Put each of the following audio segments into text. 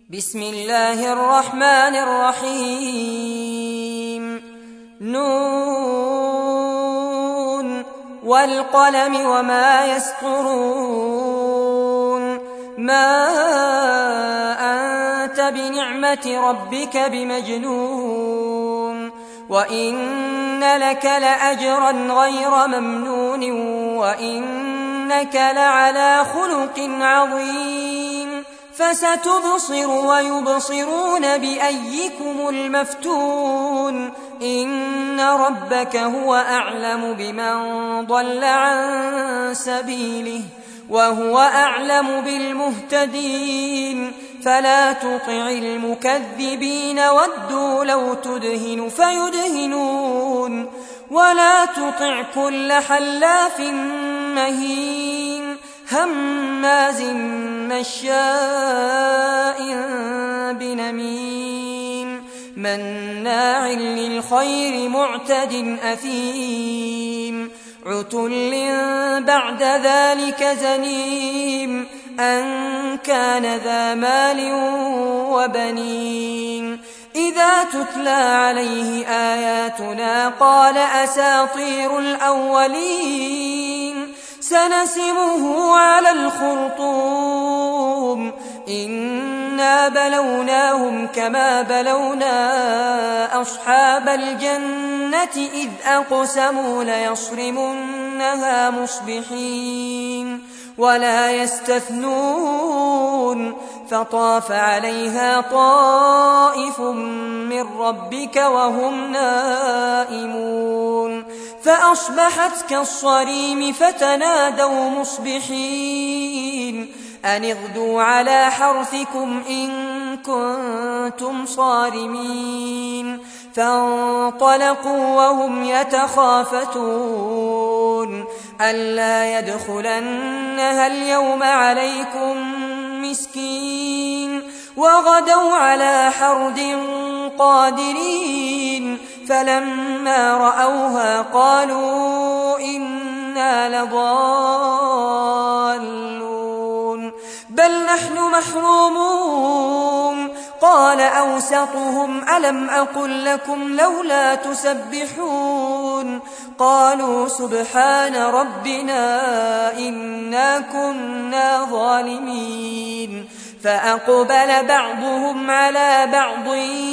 بسم الله الرحمن الرحيم نون والقلم وما يسطرون ما أنت بنعمة ربك بمجنون وإن لك لأجرا غير ممنون وإنك لعلى خلق عظيم فستبصر ويبصرون بأيكم المفتون إن ربك هو أعلم بمن ضل عن سبيله وهو أعلم بالمهتدين فلا تطع المكذبين ودوا لو تدهن فيدهنون ولا تطع كل حلاف مهين هماز مشاء بنميم مناع للخير معتد أثيم عتل بعد ذلك زنيم أن كان ذا مال وبنين إذا تتلى عليه آياتنا قال أساطير الأولين سنسمه على الخرطوم إنا بلوناهم كما بلونا أصحاب الجنة إذ أقسموا ليصرمنها مصبحين ولا يستثنون فطاف عليها طائف من ربك وهم نائمون فأصبحت كالصريم فتنادوا مصبحين أن اغدوا على حرثكم إن كنتم صارمين فانطلقوا وهم يتخافتون ألا يدخلنها اليوم عليكم مسكين وغدوا على حرد قادرين فلما رأوها قالوا إنا لضالون بل نحن محرومون قال أوسطهم ألم أقل لكم لولا تسبحون قالوا سبحان ربنا إنا كنا ظالمين فأقبل بعضهم على بعض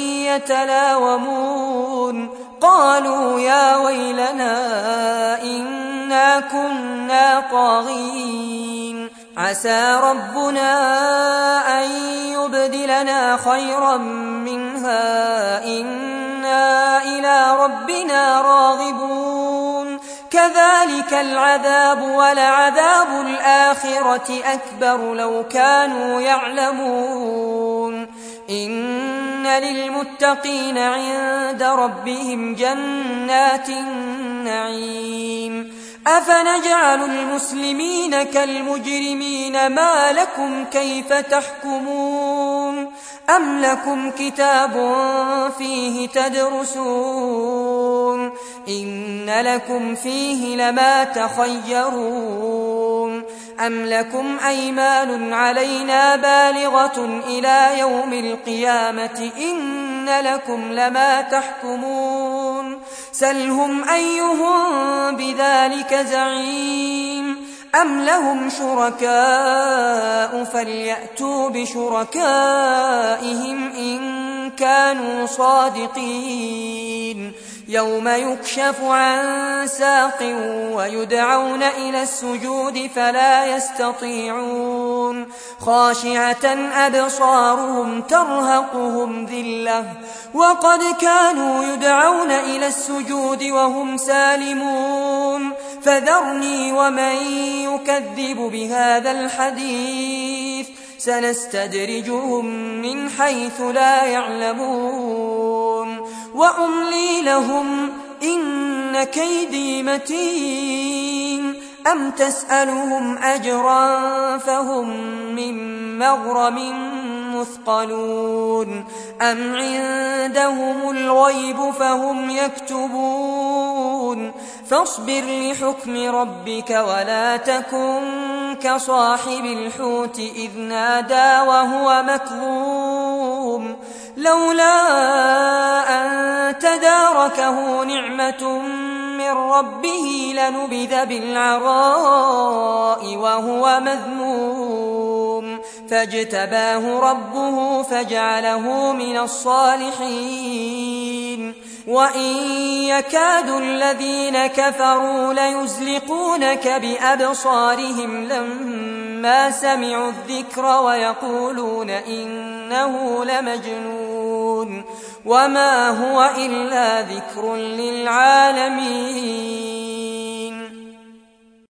يتلاومون قالوا يا ويلنا إنا كنا طاغين عسى ربنا أن يبدلنا خيرا منها إنا إلى ربنا راغبون كذلك العذاب ولعذاب الآخرة أكبر لو كانوا يعلمون إن للمتقين عند ربهم جنات النعيم أفنجعل المسلمين كالمجرمين ما لكم كيف تحكمون أم لكم كتاب فيه تدرسون إن لكم فيه لما تخيرون أم لكم أيمان علينا بالغة إلى يوم القيامة إن لكم لما تحكمون سلهم أيهم بذلك زعيم أم لهم شركاء فليأتوا بشركائهم إن كانوا صادقين يوم يكشف عن ساق ويدعون إلى السجود فلا يستطيعون خاشعة أبصارهم ترهقهم ذلة وقد كانوا يدعون إلى السجود وهم سالمون فذرني ومن يكذب بهذا الحديث سنستدرجهم من حيث لا يعلمون وأملي لهم إن كيدي متين أم تسألهم أجرا فهم من مغرم مثقلون أم عندهم الغيب فهم يكتبون فاصبر لحكم ربك ولا تكن كصاحب الحوت إذ نادى وهو مكظوم لولا أن تداركه نعمة من ربه لنبذ بالعراء وهو مذموم فاجتباه ربه فجعله من الصالحين وإن يكاد الذين كفروا ليزلقونك بأبصارهم لما سمعوا الذكر ويقولون إنه لمجنون وما هو إلا ذكر للعالمين